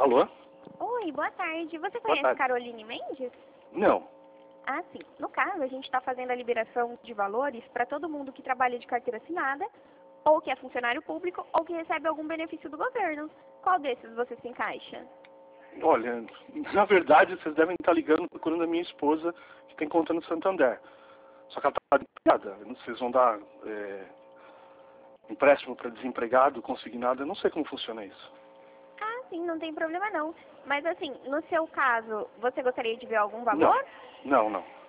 Alô? Oi, boa tarde. Você Boa conhece tarde. Caroline Mendes? Não. Ah, sim. No caso, a gente está fazendo a liberação de valores para todo mundo que trabalha de carteira assinada, ou que é funcionário público, ou que recebe algum benefício do governo. Qual desses você se encaixa? Olha, na verdade, vocês devem estar ligando procurando a minha esposa, que tem conta no Santander. Só que ela está desempregada. Vocês vão dar empréstimo para desempregado, consignado. Eu não sei como funciona isso. Ah, sim, não tem problema não. Mas assim, no seu caso, você gostaria de ver algum Não. valor? Não, não.